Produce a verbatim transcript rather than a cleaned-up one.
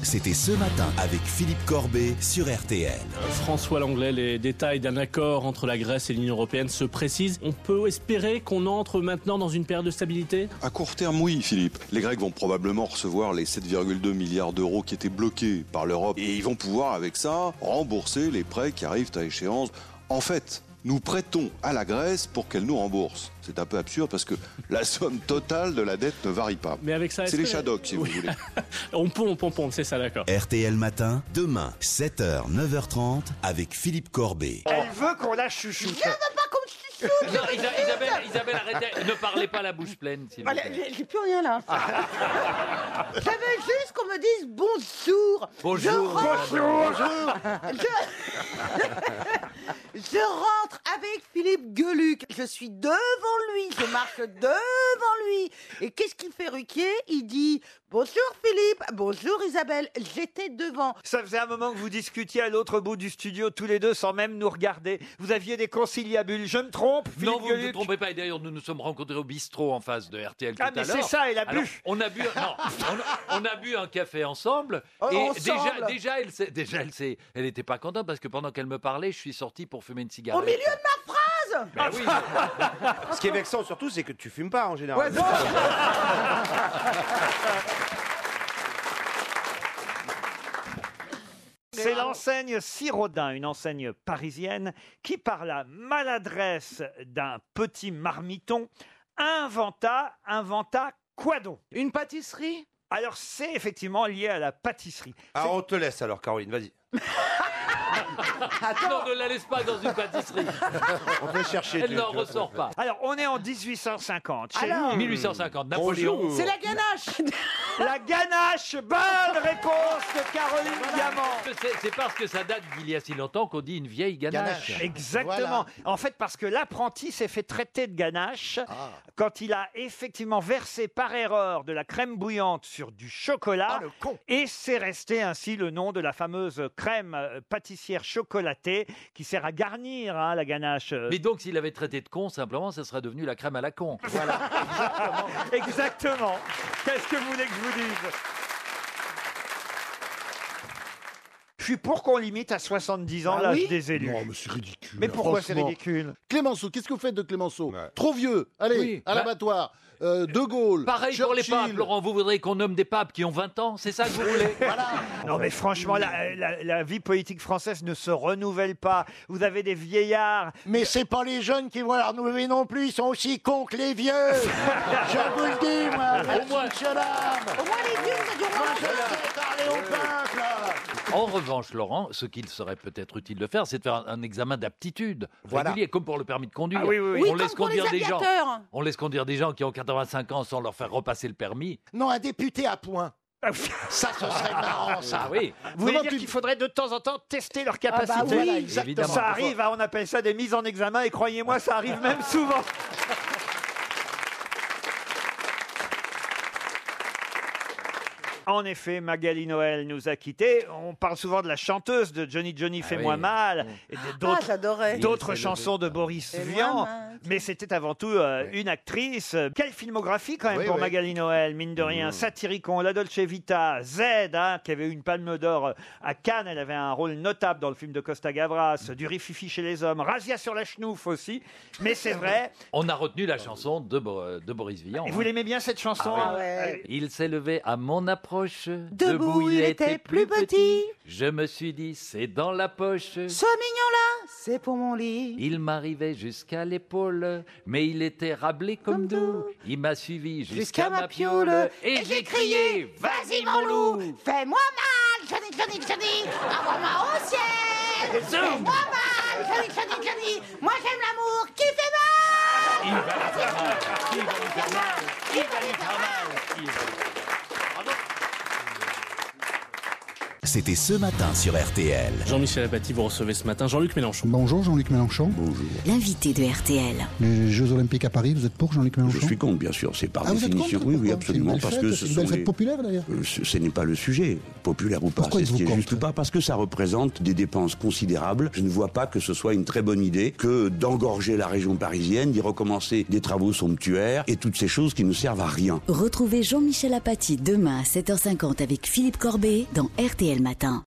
C'était ce matin avec Philippe Corbet sur R T L. François Langlais, les détails d'un accord entre la Grèce et l'Union européenne se précisent. On peut espérer qu'on entre maintenant dans une période de stabilité ? À court terme, oui, Philippe. Les Grecs vont probablement recevoir les sept virgule deux milliards d'euros qui étaient bloqués par l'Europe. Et ils vont pouvoir, avec ça, rembourser les prêts qui arrivent à échéance. En fait, nous prêtons à la Grèce pour qu'elle nous rembourse. C'est un peu absurde parce que la somme totale de la dette ne varie pas. Mais avec ça, c'est les que... Shadocks, si oui. vous voulez. on pompe, on pompe, c'est ça, d'accord. R T L Matin, demain, sept heures, neuf heures trente, avec Philippe Corbet. Elle veut qu'on la chouchoute. Je ne veux pas qu'on me chouchoute. Non, Isa- Isabelle, Isabelle, arrêtez. Ne parlez pas la bouche pleine, s'il vous Voilà, plaît. j'ai j'ai plus rien là. Je veux juste qu'on me dise bonjour. Bonjour. Je rentre, Bonjour. je... je rentre avec Philippe Gueluc. Je suis devant lui. Je marche devant lui. Et qu'est-ce qu'il fait, Ruquier? Il dit bonjour Philippe, bonjour Isabelle. J'étais devant. Ça faisait un moment que vous discutiez à l'autre bout du studio, tous les deux, sans même nous regarder. Vous aviez des conciliabules. Je me trompe, Philippe Non, vous ne vous Gueluc? trompez pas. Et d'ailleurs, nous nous sommes rencontrés au bistrot en face de R T L tout Ah, à mais l'heure. c'est ça, elle a Alors, bu. on a bu, non, on a, on a bu un café ensemble. Oh, et ensemble. déjà, déjà, elle, s'est- déjà, elle, s'est- elle était pas contente parce que pendant qu'elle me parlait, je suis sorti pour fumer une cigarette. Au milieu de ma phrase. Ben oui. Ce qui est vexant surtout, c'est que tu fumes pas en général. Ouais, C'est l'enseigne Siraudin, une enseigne parisienne, qui, par la maladresse d'un petit marmiton, inventa, inventa quoi donc? Une pâtisserie? Alors, c'est effectivement lié à la pâtisserie. Ah, on te laisse alors, Caroline, vas-y. Non, ne la laisse pas dans une pâtisserie. On peut chercher. Elle tu- n'en tu- ressort pas. Alors, on est en dix-huit cent cinquante. Chez Alors nous. mille huit cent cinquante, Napoléon. Bonjour. C'est la ganache. La ganache, bonne réponse de Caroline Diamant. C'est c'est parce que ça date d'il y a si longtemps qu'on dit une vieille ganache. Ganache. Exactement. En fait, parce que l'apprenti s'est fait traiter de ganache Ah. quand il a effectivement versé par erreur de la crème bouillante sur du chocolat. Ah, le con. Et c'est resté ainsi le nom de la fameuse crème euh, pâtissière chocolatée qui sert à garnir hein, la ganache. euh. Mais donc, s'il avait traité de con, simplement, ça serait devenu la crème à la con. Exactement. Qu'est-ce que vous voulez que je vous dise? Je suis pour qu'on limite à soixante-dix ans Ah l'âge oui des élus. Non, mais c'est ridicule. Mais pourquoi c'est franchement. ridicule? Clémenceau, qu'est-ce que vous faites de Clémenceau? Ouais. Trop vieux. Allez, Oui, à bah- l'abattoir. Euh, de Gaulle. Pareil pour les Churchill. papes, Laurent. Vous voudrez qu'on nomme des papes qui ont vingt ans? C'est ça que vous voulez? Non mais franchement, la, la- la vie politique française ne se renouvelle pas. Vous avez des vieillards. Mais c'est pas les jeunes qui vont la renouveler non plus. Ils sont aussi cons que les vieux. Je vous le dis, moi. Merci, moins- monsieur dame. Au moins les vieux, ça dure Moi, moins je vais parler au peuple. En revanche, Laurent, ce qu'il serait peut-être utile de faire, c'est de faire un, un examen d'aptitude Voilà. régulier, comme pour le permis de conduire. Ah oui, oui, oui. Oui, On comme laisse pour les conduire des gens. aviateurs. On laisse conduire des gens qui ont quatre-vingt-cinq ans sans leur faire repasser le permis. Non, un député à point. Ça, ce serait marrant, ça. Ah oui. Vous voulez Comment dire tu- qu'il faudrait de temps en temps tester leur Ah capacité? bah voilà, exactement. Évidemment. Ça arrive, hein, on appelle ça des mises en examen et croyez-moi, ça arrive même souvent. En effet, Magali Noël nous a quittés. On parle souvent de la chanteuse de Johnny Johnny Ah Fais-moi oui. mal et de- Ah, d'autres j'adorais. d'autres Il s'est chansons de Boris Fais-moi Vian. mal. Mais c'était avant tout euh, une actrice. Quelle filmographie quand même Oui, pour oui. Magali Noël, mine de rien. Satyricon, La Dolce Vita, Z, hein, qui avait eu une palme d'or à Cannes. Elle avait un rôle notable dans le film de Costa Gavras, du Rififi chez les hommes, Razia sur la chenouf aussi. Mais c'est vrai. On a retenu la chanson de, Bo- de Boris Vian. Et hein. vous l'aimez bien cette chanson? Ah hein ouais. Il s'est levé à mon approche. Debout, il était plus petit. Je me suis dit, c'est dans la poche. Ce mignon-là, c'est pour mon lit. Il m'arrivait jusqu'à l'épaule, mais il était rablé comme, Comme doux. doux. Il m'a suivi jusqu'à Jusqu'à ma ma piole. piole. Et, j'ai crié, vas-y mon loup. Fais-moi mal, Johnny, Johnny, Johnny. Envoie-moi au ciel. Fais-moi mal, Johnny, Johnny, Johnny. Moi j'aime l'amour qui fait mal. Il va lui faire mal. Il va lui faire mal. Il va lui faire mal. Il va lui faire mal. C'était ce matin sur R T L. Jean-Michel Apathy, vous recevez ce matin Jean-Luc Mélenchon. Bonjour Jean-Luc Mélenchon. Bonjour. L'invité de R T L. Les Jeux Olympiques à Paris, vous êtes pour Jean-Luc Mélenchon? Je suis contre, bien sûr, c'est par Ah, vous êtes définition. contre? Oui, oui, Pourquoi? absolument, C'est une belle parce fête, que c'est ce une belle sont fête les- populaire d'ailleurs. Euh, ce, ce n'est pas le sujet. populaire ou pas. Pourquoi C'est ce êtes-vous qui est contre? juste ou pas, parce que ça représente des dépenses considérables. Je ne vois pas que ce soit une très bonne idée que d'engorger la région parisienne, d'y recommencer des travaux somptuaires et toutes ces choses qui ne servent à rien. Retrouvez Jean-Michel Apathy demain à sept heures cinquante avec Philippe Corbet dans R T L Matin.